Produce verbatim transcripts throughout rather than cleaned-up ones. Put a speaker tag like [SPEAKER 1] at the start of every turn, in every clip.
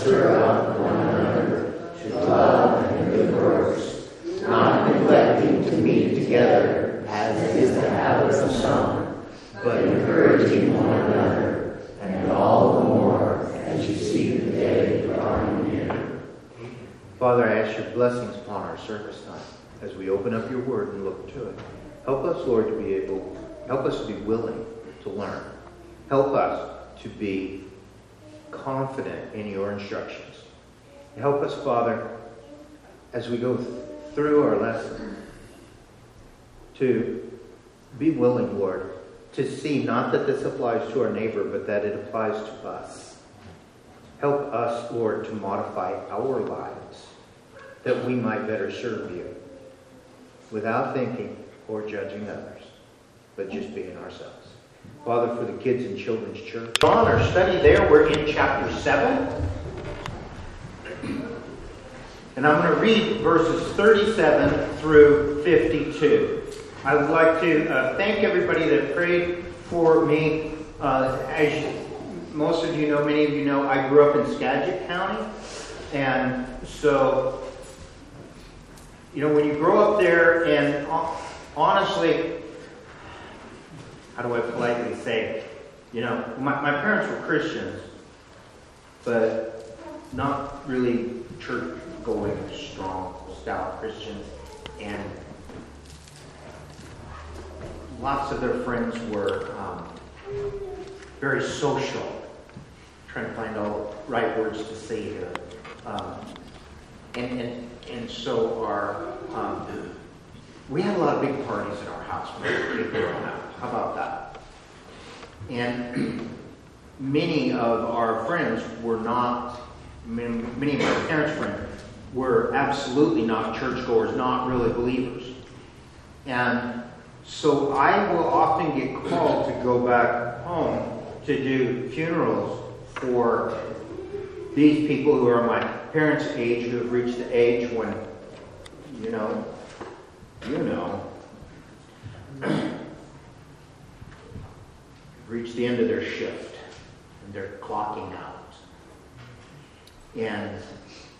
[SPEAKER 1] stir up one another to love and good works, not neglecting to meet together, as is the habit of some, but encouraging one another, and all the more as you see the day drawing near.
[SPEAKER 2] Father, I ask your blessings upon our service time as we open up your word and look to it. Help us, Lord, to be able, help us to be willing to learn. Help us to be confident in your instructions. Help us, Father, as we go th- through our lesson, to be willing, Lord, to see not that this applies to our neighbor, but that it applies to us. Help us, Lord, to modify our lives that we might better serve you without thinking or judging others, but just being ourselves. Father, for the kids in Children's Church, on our study there, we're in chapter seven. And I'm going to read verses thirty-seven through fifty-two. I would like to uh, thank everybody that prayed for me. Uh, as you, most of you know, many of you know, I grew up in Skagit County. And so, you know, when you grow up there, and honestly, how do I politely say, you know, my, my parents were Christians, but not really church-going, strong, stout Christians. And lots of their friends were um, very social. I'm trying to find all the right words to say here. Um, and, and and so our um, we had a lot of big parties at our house when we were growing up. How about that? And many of our friends were not, many, many of my parents' friends were absolutely not churchgoers, not really believers. And so I will often get called to go back home to do funerals for these people who are my parents' age, who have reached the age when, you know, you know, reached the end of their shift and they're clocking out. And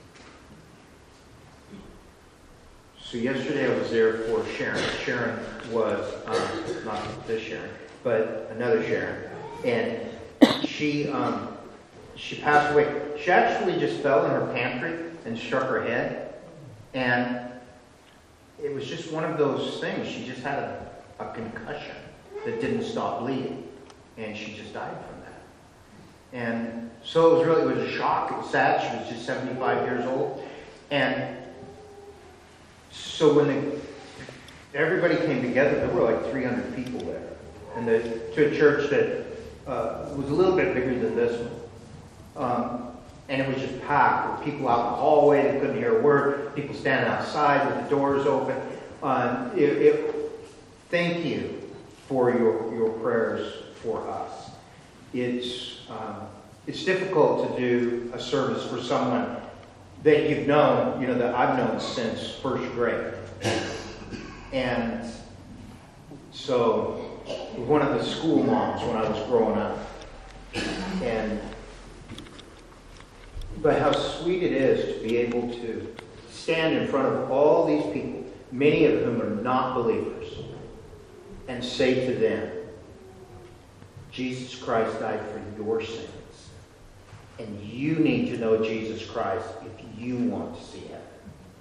[SPEAKER 2] so yesterday I was there for Sharon. Sharon was, um, not this Sharon, but another Sharon. And she um, she passed away. She actually just fell in her pantry and struck her head. And it was just one of those things. She just had a, a concussion that didn't stop bleeding. And she just died from that. And so it was really, it was a shock. It was sad. She was just seventy-five years old. And so when the, everybody came together, there were like three hundred people there. And the, to a church that uh, was a little bit bigger than this one. Um, and it was just packed with people out in the hallway that couldn't hear a word, people standing outside with the doors open. Uh, it, it, thank you for your, your prayers for us. It's um, it's difficult to do a service for someone that you've known, you know, that I've known since first grade. And so, one of the school moms when I was growing up. And but how sweet it is to be able to stand in front of all these people, many of whom are not believers, and say to them, Jesus Christ died for your sins. And you need to know Jesus Christ if you want to see heaven.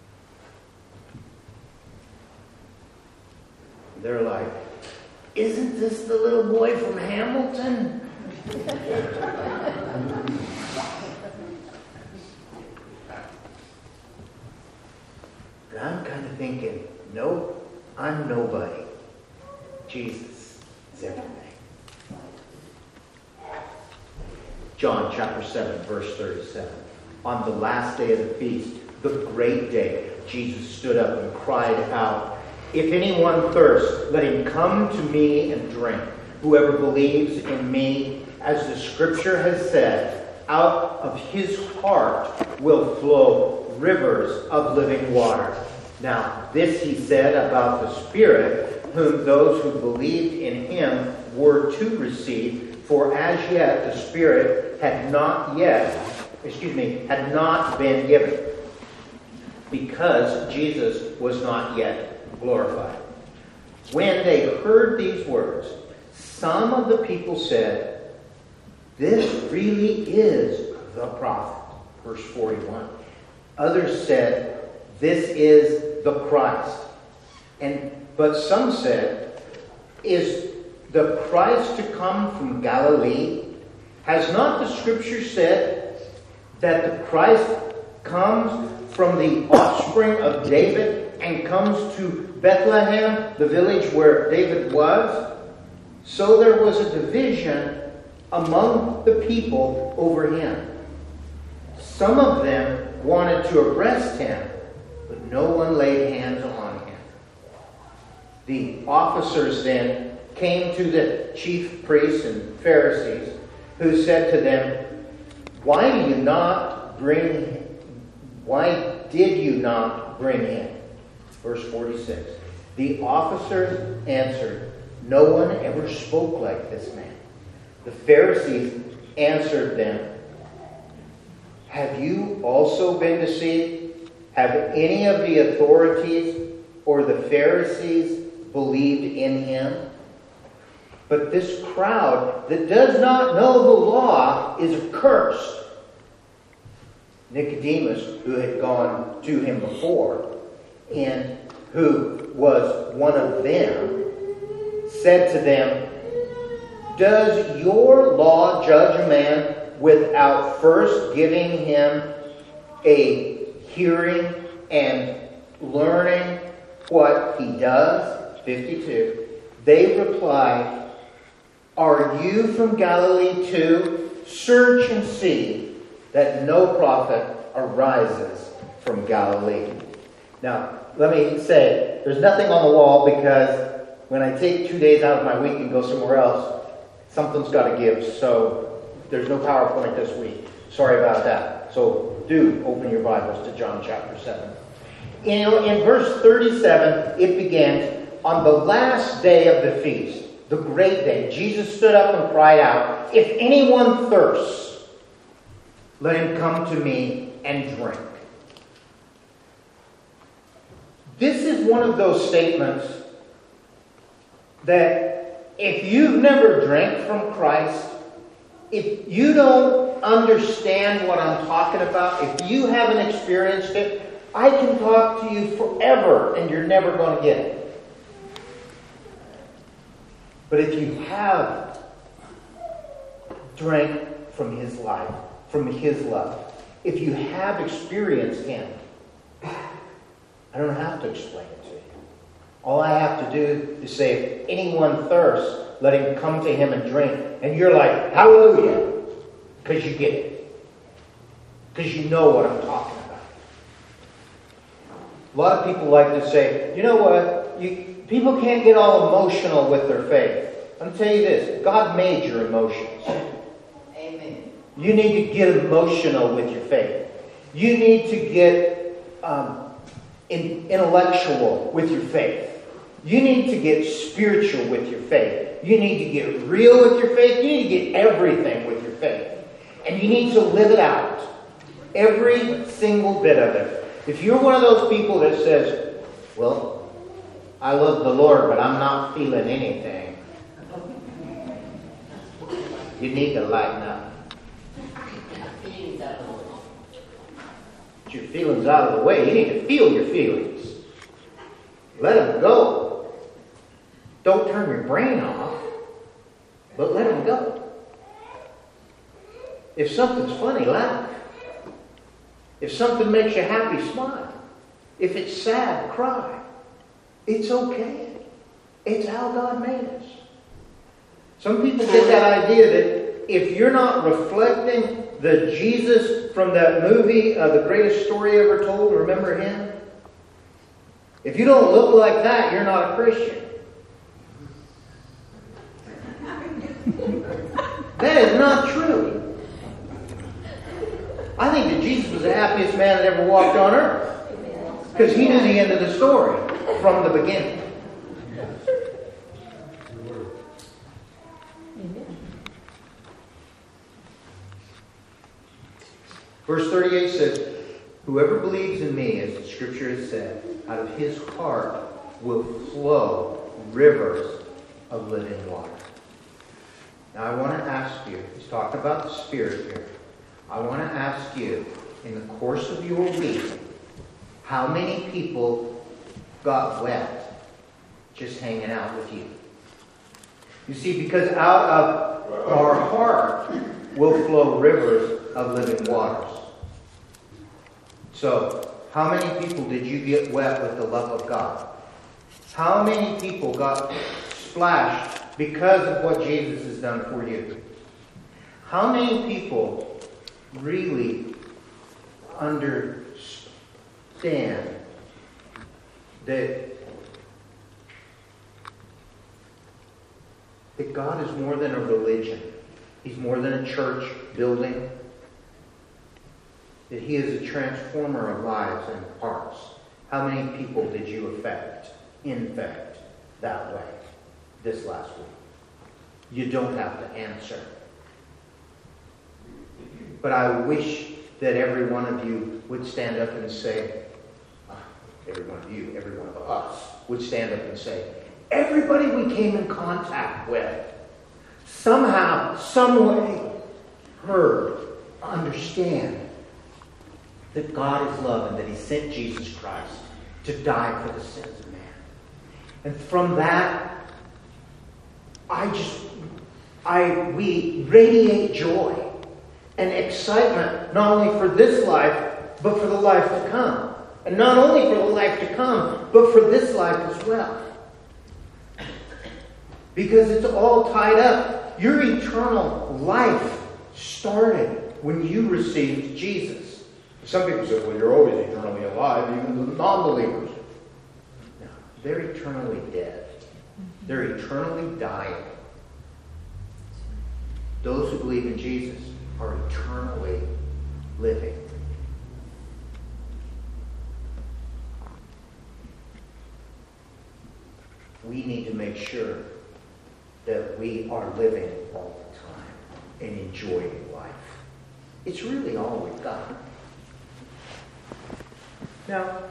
[SPEAKER 2] They're like, isn't this the little boy from Hamilton? And I'm kind of thinking, nope, I'm nobody. Jesus is everything. John chapter seven, verse thirty-seven. On the last day of the feast, the great day, Jesus stood up and cried out, if anyone thirsts, let him come to me and drink. Whoever believes in me, as the scripture has said, out of his heart will flow rivers of living water. Now, this he said about the Spirit, whom those who believed in him were to receive, for as yet the Spirit had not yet
[SPEAKER 3] excuse me, had not been given, because Jesus was not yet glorified. When they heard these words, some of the people said, "This really is the prophet." Verse forty-one. Others said, "This is the Christ." And but some said, "Is the Christ to come from Galilee? Has not the Scripture said that the Christ comes from the offspring of David and comes to Bethlehem, the village where David was?" So there was a division among the people over him. Some of them wanted to arrest him, but no one laid hands on him. The officers then came to the chief priests and Pharisees, who said to them, "Why do you not bring Why did you not bring him?" Verse forty-six. The officers answered, "No one ever spoke like this man." The Pharisees answered them, "Have you also been deceived? Have any of the authorities or the Pharisees believed in him? But this crowd that does not know the law is accursed." Nicodemus, who had gone to him before, and who was one of them, said to them, "Does your law judge a man without first giving him a hearing and learning what he does?" fifty-two. They replied, "Are you from Galilee too? Search and see that no prophet arises from Galilee." Now, let me say, there's nothing on the wall, because when I take two days out of my week and go somewhere else, something's got to give. So there's no PowerPoint this week. Sorry about that. So do open your Bibles to John chapter seven. In, in verse thirty-seven, it begins, "On the last day of the feast, the great day, Jesus stood up and cried out, 'If anyone thirsts, let him come to me and drink.'" This is one of those statements that if you've never drank from Christ, if you don't understand what I'm talking about, if you haven't experienced it, I can talk to you forever and you're never going to get it. But if you have drank from His life, from His love, if you have experienced Him, I don't have to explain it to you. All I have to do is say, "If anyone thirsts, let him come to Him and drink." And you're like, "Hallelujah," because you get it. Because you know what I'm talking about. A lot of people like to say, "You know what? You, people can't get all emotional with their faith." I'm going to tell you this. God made your emotions.
[SPEAKER 1] Amen.
[SPEAKER 3] You need to get emotional with your faith. You need to get um, in, intellectual with your faith. You need to get spiritual with your faith. You need to get real with your faith. You need to get everything with your faith. And you need to live it out. Every single bit of it. If you're one of those people that says, "Well, I love the Lord, but I'm not feeling anything," you need to lighten up. Get your feelings out of the way. You need to feel your feelings. Let them go. Don't turn your brain off, but let them go. If something's funny, laugh. If something makes you happy, smile. If it's sad, cry. It's okay. It's how God made us. Some people get that idea that if you're not reflecting the Jesus from that movie, uh, The Greatest Story Ever Told, remember him? If you don't look like that, you're not a Christian. That is not true. I think that Jesus was the happiest man that ever walked on earth. Because he knew the end of the story from the beginning. Verse thirty-eight says, whoever believes in me, as the scripture has said, out of his heart will flow rivers of living water. Now I want to ask you, he's talking about the Spirit here. I want to ask you, in the course of your week, how many people got wet just hanging out with you? You see, because out of our heart will flow rivers of living waters. So, how many people did you get wet with the love of God? How many people got splashed because of what Jesus has done for you? How many people really understand that, that God is more than a religion? He's more than a church building. That He is a transformer of lives and hearts. How many people did you affect, infect that way this last week? You don't have to answer. But I wish that every one of you would stand up and say, uh, every one of you, every one of us would stand up and say, everybody we came in contact with, somehow, some way, heard, understand that God is love and that He sent Jesus Christ to die for the sins of man. And from that, I just, I, we radiate joy and excitement, not only for this life, but for the life to come. And not only for the life to come, but for this life as well. Because it's all tied up. Your eternal life started when you received Jesus. Some people say, well, you're always eternally alive, even the non-believers. No, they're eternally dead. They're eternally dying. Those who believe in Jesus are eternally living. We need to make sure that we are living all the time and enjoying life. It's really all we've got. Now,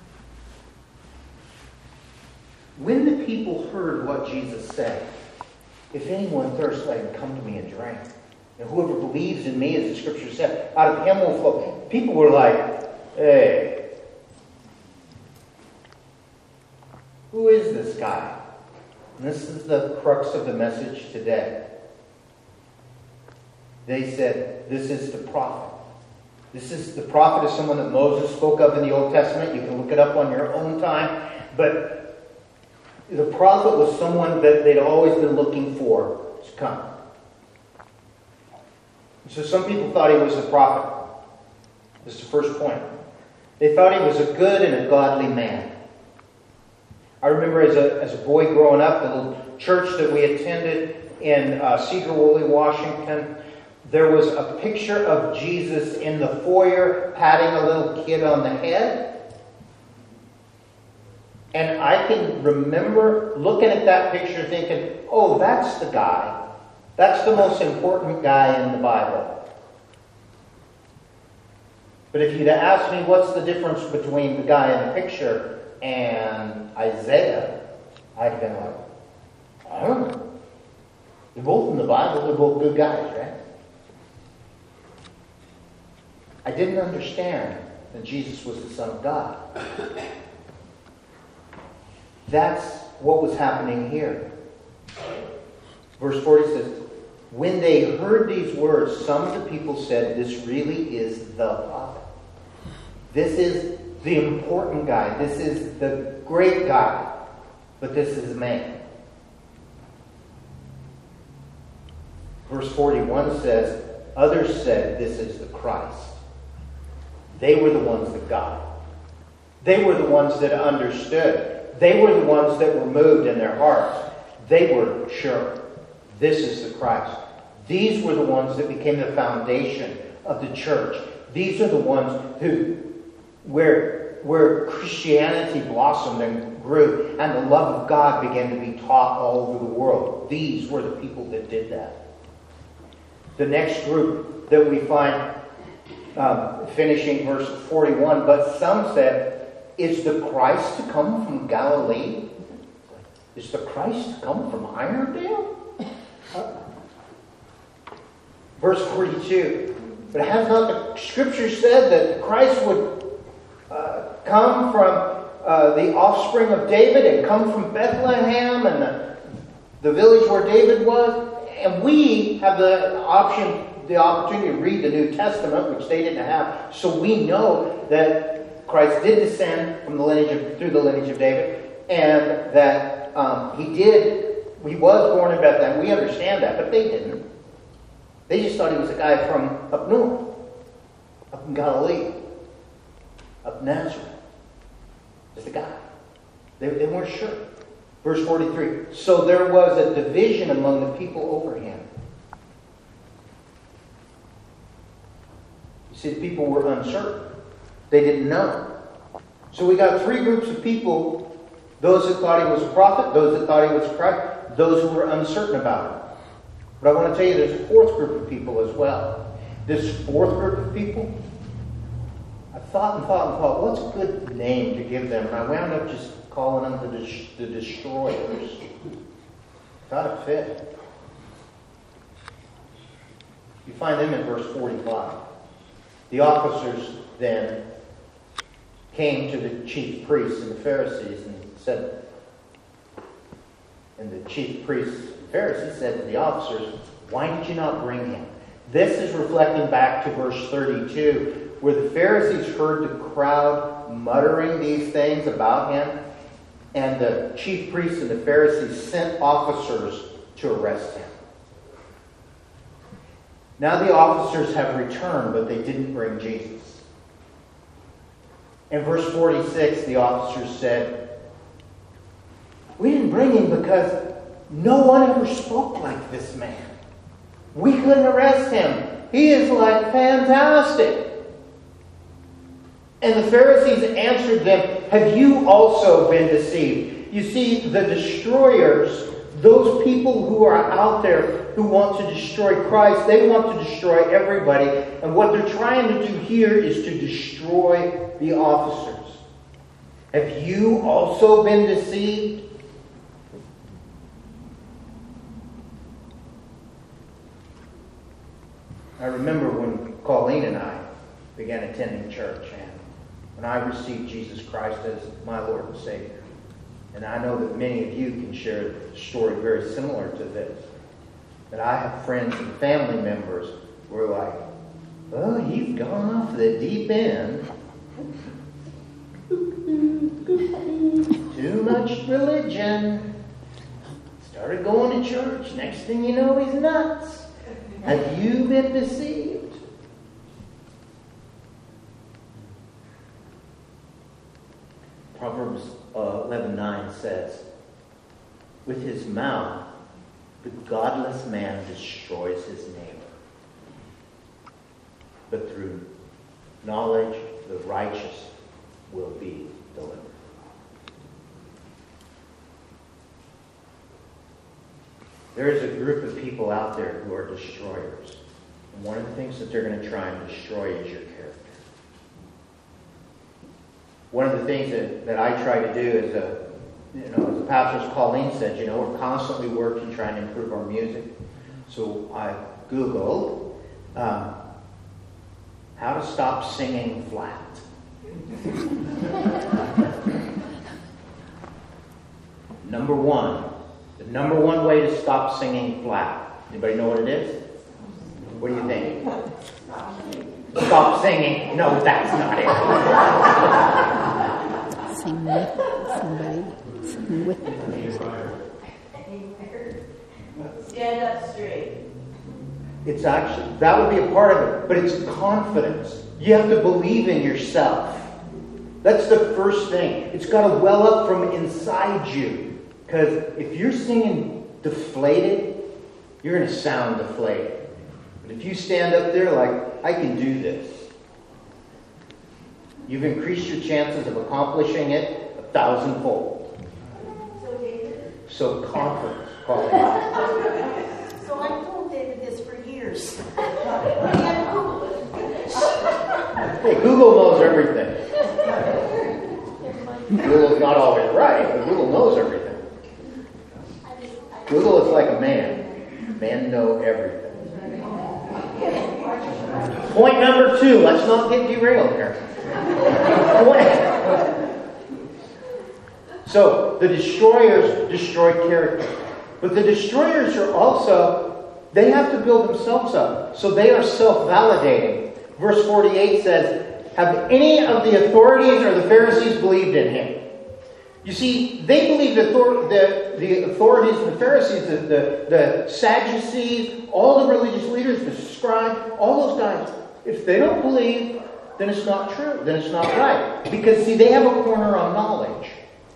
[SPEAKER 3] when the people heard what Jesus said, if anyone thirsts, let him come to me and drink. And whoever believes in me, as the scripture said, out of him will flow. People were like, hey, who is this guy? And this is the crux of the message today. They said, this is the prophet. This is the prophet is someone that Moses spoke of in the Old Testament. You can look it up on your own time. But the prophet was someone that they'd always been looking for to come. So some people thought he was the prophet. This is the first point. They thought he was a good and a godly man. I remember as a, as a boy growing up, the little church that we attended in uh, Cedar Woolley, Washington, there was a picture of Jesus in the foyer patting a little kid on the head. And I can remember looking at that picture thinking, oh, that's the guy. That's the most important guy in the Bible. But if you'd asked me what's the difference between the guy in the picture and Isaiah, I'd have been like, I don't know. They're both in the Bible. They're both good guys, right? I didn't understand that Jesus was the Son of God. That's what was happening here. Verse forty says, when they heard these words, some of the people said, this really is the prophet. This is the important guy. This is the great guy. But this is a man. Verse forty-one says, others said, this is the Christ. They were the ones that got it. They were the ones that understood. They were the ones that were moved in their hearts. They were sure. This is the Christ. These were the ones that became the foundation of the church. These are the ones who, where, where Christianity blossomed and grew, and the love of God began to be taught all over the world. These were the people that did that. The next group that we find um, finishing verse forty-one, but some said, is the Christ to come from Galilee? Is the Christ to come from Irondale? Verse forty-two, but has not the Scripture said that Christ would uh, come from uh, the offspring of David and come from Bethlehem and the, the village where David was? And we have the option, the opportunity to read the New Testament, which they didn't have. So we know that Christ did descend from the lineage of, through the lineage of David, and that um, he did, he was born in Bethlehem. We understand that, but they didn't. They just thought he was a guy from up north, up in Galilee, up Nazareth. Just a guy. They, they weren't sure. Verse forty-three, so there was a division among the people over him. You see, the people were uncertain. They didn't know. So we got three groups of people. Those that thought he was a prophet, those that thought he was Christ, those who were uncertain about him. But I want to tell you there's a fourth group of people as well. This fourth group of people, I thought and thought and thought, what's a good name to give them? And I wound up just calling them the, des- the destroyers. Thought it fit. You find them in verse forty-five. The officers then came to the chief priests and the Pharisees and said, and the chief priests and Pharisees said to the officers, why did you not bring him? This is reflecting back to verse thirty-two, where the Pharisees heard the crowd muttering these things about him, and the chief priests and the Pharisees sent officers to arrest him. Now the officers have returned, but they didn't bring Jesus. In verse forty-six, the officers said, we didn't bring him because no one ever spoke like this man. We couldn't arrest him. He is like fantastic. And the Pharisees answered them, have you also been deceived? You see, the destroyers, those people who are out there who want to destroy Christ, they want to destroy everybody. And what they're trying to do here is to destroy the officers. Have you also been deceived? I remember when Colleen and I began attending church, and when I received Jesus Christ as my Lord and Savior. And I know that many of you can share a story very similar to this. That I have friends and family members who are like, oh, you've gone off the deep end. Too much religion. Started going to church. Next thing you know, he's nuts. Have you been deceived? Proverbs uh, eleven nine says, with his mouth, the godless man destroys his neighbor. But through knowledge, the righteous will be delivered. There is a group of people out there who are destroyers. And one of the things that they're going to try and destroy is your character. One of the things that, that I try to do is, a, you know, as the pastor Colleen said, you know, we're constantly working trying to improve our music. So I Googled um, how to stop singing flat. Number one. The number one way to stop singing flat. Anybody know what it is? What do you think? Stop singing. No, that's not it.
[SPEAKER 4] Sing with somebody. Sing with them.
[SPEAKER 5] Stand up straight.
[SPEAKER 3] It's actually, that would be a part of it, but it's confidence. You have to believe in yourself. That's the first thing. It's got to well up from inside you. Because if you're singing deflated, you're going to sound deflated. But if you stand up there like, I can do this, you've increased your chances of accomplishing it a thousandfold.
[SPEAKER 5] So, David?
[SPEAKER 3] So confidence, call it out.
[SPEAKER 5] So I told David this for years. He had to Google it.
[SPEAKER 3] like a man. Men know everything. Point number two. Let's not get derailed here. So, the destroyers destroy character. But the destroyers are also, they have to build themselves up. So they are self-validating. Verse forty-eight says, have any of the authorities or the Pharisees believed in him? You see, they believed the, the, the authorities, the Pharisees, the, the, the Sadducees, all the religious leaders, the scribes, all those guys. If they don't believe, then it's not true. Then it's not right. Because, see, they have a corner on knowledge.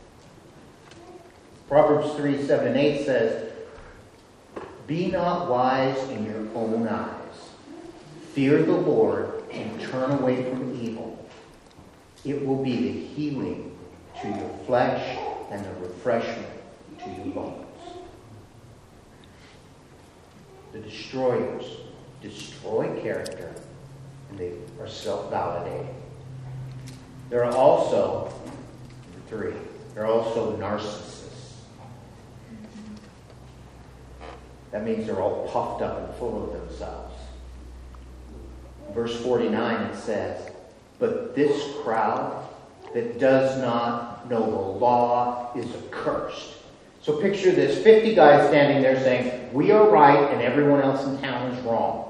[SPEAKER 3] Proverbs three, seven, and eight says, be not wise in your own eyes. Fear the Lord and turn away from evil. It will be the healing to your flesh and the refreshment to your bones. The destroyers destroy character, and they are self-validating. There are also, number three, there are also narcissists. That means they're all puffed up and full of themselves. Verse forty-nine, it says, but this crowd that does not know the law is accursed. So picture this, fifty guys standing there saying, we are right and everyone else in town is wrong.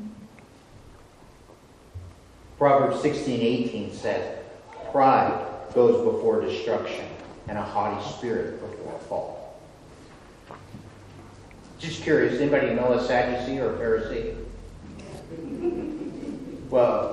[SPEAKER 3] Proverbs sixteen, eighteen says, pride goes before destruction and a haughty spirit before a fall. Just curious, anybody know a Sadducee or a Pharisee? Well,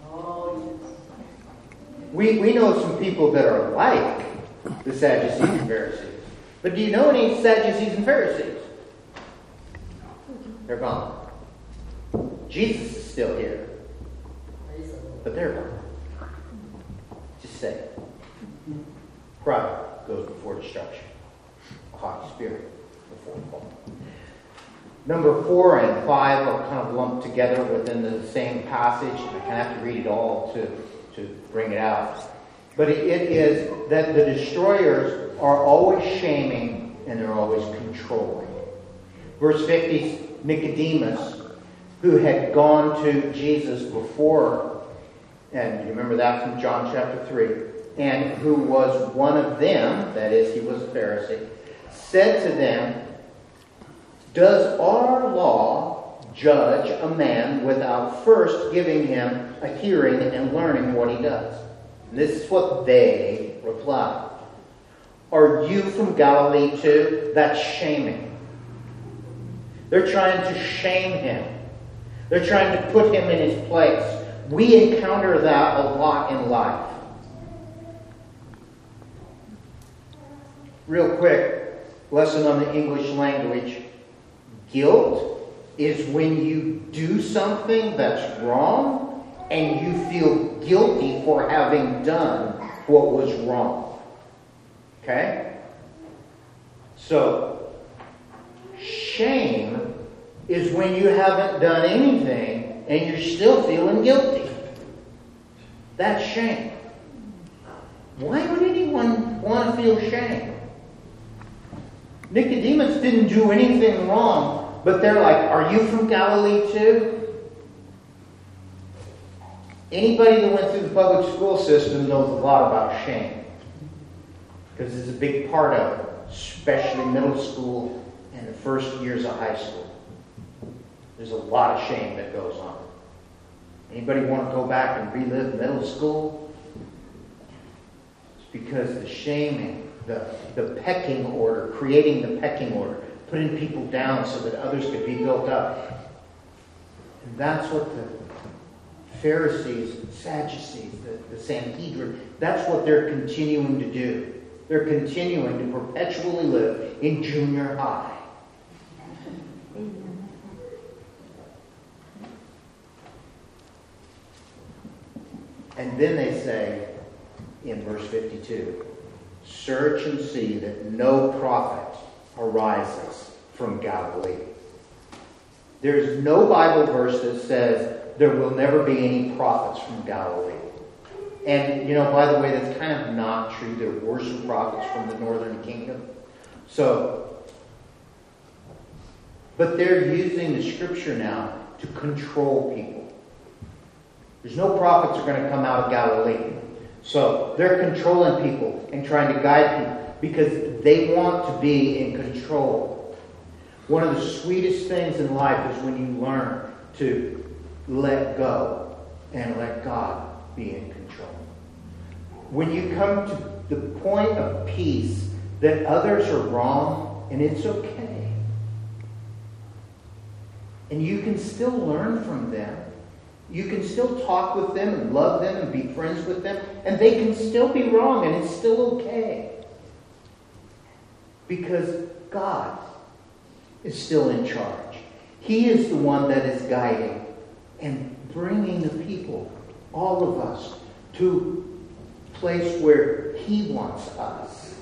[SPEAKER 3] we, we know some people that are like the Sadducees and Pharisees. But do you know any Sadducees and Pharisees? They're gone. Jesus is still here. But they're gone. Just say it. Pride goes before destruction. A haughty spirit before a fall. Number four and five are kind of lumped together within the same passage. I kind of have to read it all to, to bring it out. But it, it is that the destroyers are always shaming and they're always controlling. Verse fifty, Nicodemus, who had gone to Jesus before, and you remember that from John chapter three, and who was one of them, that is, he was a Pharisee, said to them, does our law judge a man without first giving him a hearing and learning what he does? And this is what they replied. Are you from Galilee too? That's shaming. They're trying to shame him. They're trying to put him in his place. We encounter that a lot in life. Real quick, lesson on the English language. Guilt is when you do something that's wrong and you feel guilty for having done what was wrong. Okay? So, shame is when you haven't done anything and you're still feeling guilty. That's shame. Why would anyone want to feel shame? Nicodemus didn't do anything wrong. But they're like, are you from Galilee too? Anybody that went through the public school system knows a lot about shame. Because it's a big part of it, especially middle school and the first years of high school. There's a lot of shame that goes on. Anybody want to go back and relive middle school? It's because the shaming, the, the pecking order, creating the pecking order, putting people down so that others could be built up. And that's what the Pharisees, Sadducees, the, the Sanhedrin, that's what they're continuing to do. They're continuing to perpetually live in junior high. And then they say, in verse fifty-two, search and see that no prophet arises from Galilee. There's no Bible verse that says there will never be any prophets from Galilee. And, you know, by the way, that's kind of not true. There were some prophets from the northern kingdom. So, But they're using the scripture now to control people. There's no prophets that are going to come out of Galilee. So they're controlling people and trying to guide people because they want to be in control. One of the sweetest things in life is when you learn to let go and let God be in control. When you come to the point of peace that others are wrong and it's okay. And you can still learn from them. You can still talk with them and love them and be friends with them. And they can still be wrong and it's still okay. Because God is still in charge. He is the one that is guiding and bringing the people, all of us, to a place where He wants us.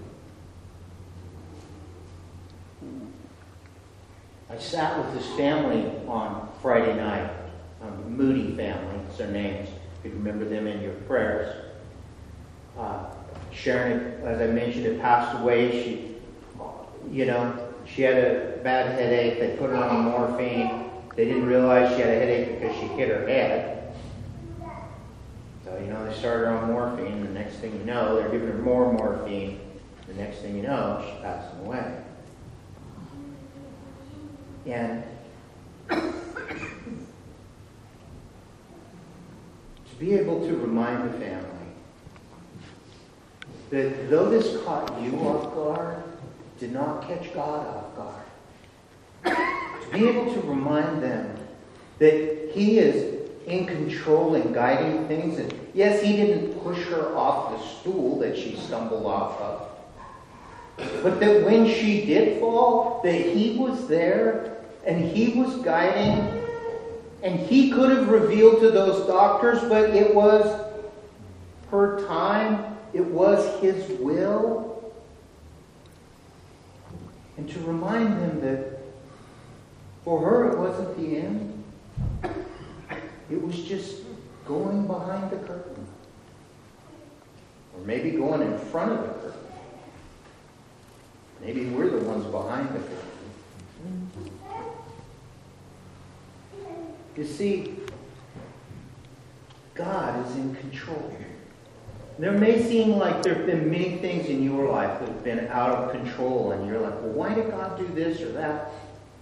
[SPEAKER 3] I sat with this family on Friday night. Um, Moody family, it's their names. If you remember them in your prayers. Uh, Sharon, as I mentioned, had passed away. She, you know, she had a bad headache. They put her on morphine. They didn't realize she had a headache because she hit her head. So, you know, they started her on morphine. The next thing you know, they're giving her more morphine. The next thing you know, she's passing away. And be able to remind the family that though this caught you off guard, did not catch God off guard. To be able to remind them that He is in control and guiding things. And yes, He didn't push her off the stool that she stumbled off of. But that when she did fall, that He was there and He was guiding. And He could have revealed to those doctors, but it was her time. It was His will. And to remind them that for her it wasn't the end. It was just going behind the curtain. Or maybe going in front of the curtain. Maybe we're the ones behind the curtain. You see, God is in control. There may seem like there have been many things in your life that have been out of control, and you're like, well, why did God do this or that?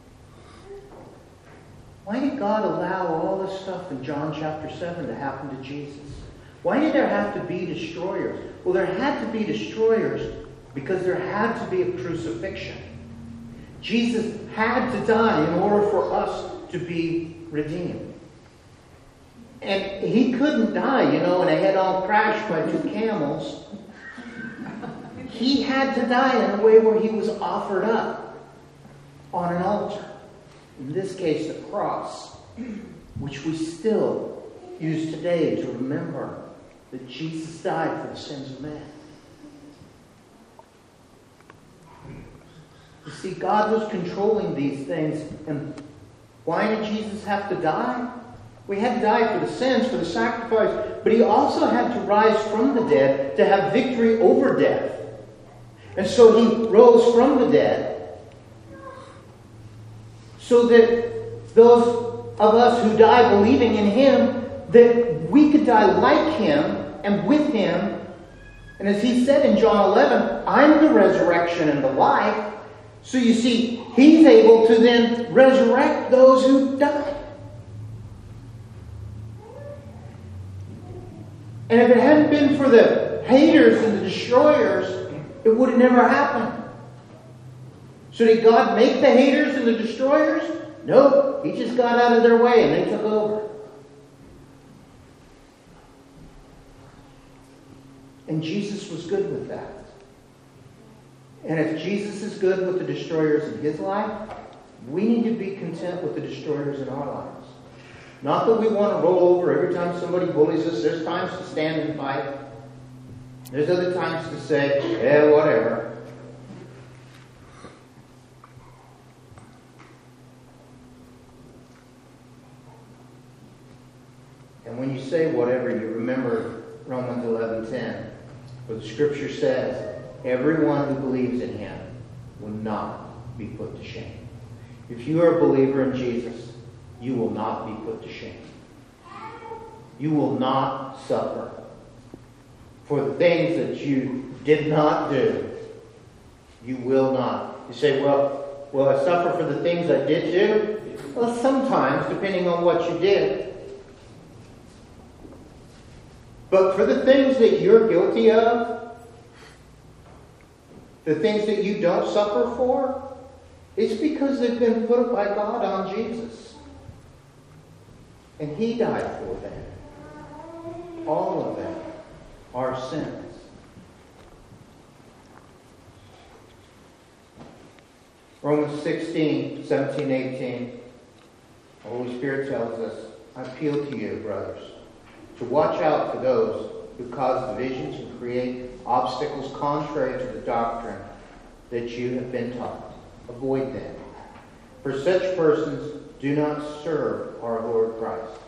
[SPEAKER 3] Why did God allow all this stuff in John chapter seven to happen to Jesus? Why did there have to be destroyers? Well, there had to be destroyers because there had to be a crucifixion. Jesus had to die in order for us to be redeemed. And He couldn't die, you know, in a head-on crash by two camels. He had to die in a way where He was offered up on an altar. In this case, the cross, which we still use today to remember that Jesus died for the sins of man. You see, God was controlling these things. And why did Jesus have to die? We had to die for the sins, for the sacrifice. But He also had to rise from the dead to have victory over death. And so He rose from the dead so that those of us who die believing in Him, that we could die like Him and with Him. And as He said in John eleven, I'm the resurrection and the life. So you see, He's able to then resurrect those who died. And if it hadn't been for the haters and the destroyers, it would have never happened. So did God make the haters and the destroyers? No, He just got out of their way and they took over. And Jesus was good with that. And if Jesus is good with the destroyers in His life, we need to be content with the destroyers in our lives. Not that we want to roll over every time somebody bullies us. There's times to stand and fight. There's other times to say, eh, whatever. And when you say whatever, you remember Romans eleven ten, where the Scripture says, everyone who believes in Him will not be put to shame. If you are a believer in Jesus, you will not be put to shame. You will not suffer for the things that you did not do. You will not. You say, well, will I suffer for the things I did do? Well, sometimes, depending on what you did. But for the things that you're guilty of, the things that you don't suffer for, it's because they've been put by God on Jesus. And He died for them. All of them are sins. Romans sixteen, seventeen, eighteen. The Holy Spirit tells us, I appeal to you, brothers, to watch out for those who cause divisions and create obstacles contrary to the doctrine that you have been taught. Avoid them. For such persons do not serve our Lord Christ,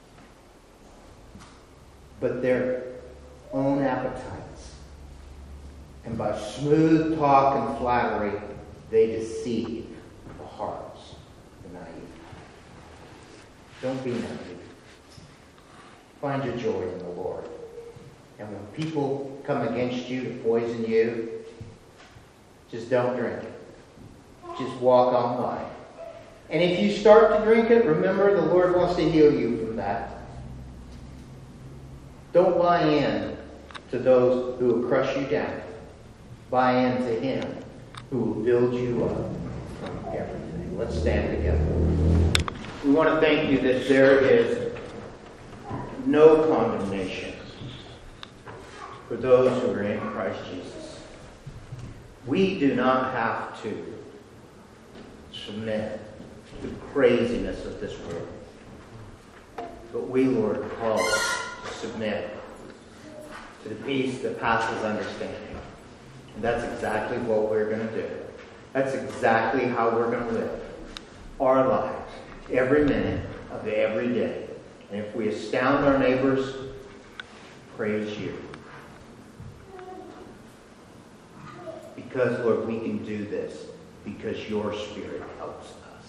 [SPEAKER 3] but their own appetites. And by smooth talk and flattery, they deceive the hearts of the naive. Don't be naive. Find your joy in the Lord. And when people come against you to poison you, just don't drink it. Just walk on by. And if you start to drink it, remember the Lord wants to heal you from that. Don't buy in to those who will crush you down. Buy into Him who will build you up from everything. Let's stand together. We want to thank you that there is no condemnation for those who are in Christ Jesus. We do not have to submit to the craziness of this world. But we, Lord, are called to submit to the peace that passes understanding. And that's exactly what we're going to do. That's exactly how we're going to live our lives every minute of every day. And if we astound our neighbors, praise you. Because, Lord, we can do this because your Spirit helps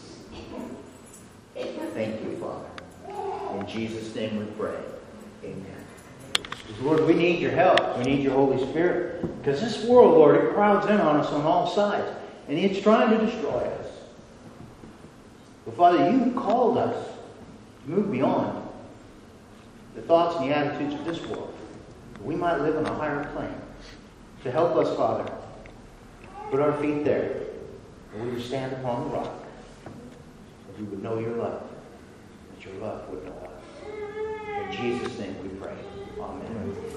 [SPEAKER 3] us. Thank you, Father. In Jesus' name we pray. Amen. Lord, we need your help. We need your Holy Spirit. Because this world, Lord, it crowds in on us on all sides. And it's trying to destroy us. But Father, you called us to move beyond the thoughts and the attitudes of this world. That we might live on a higher plane. To help us, Father, put our feet there. And we would stand upon the rock. That we would know your love. That your love would know us. In Jesus' name we pray. Amen.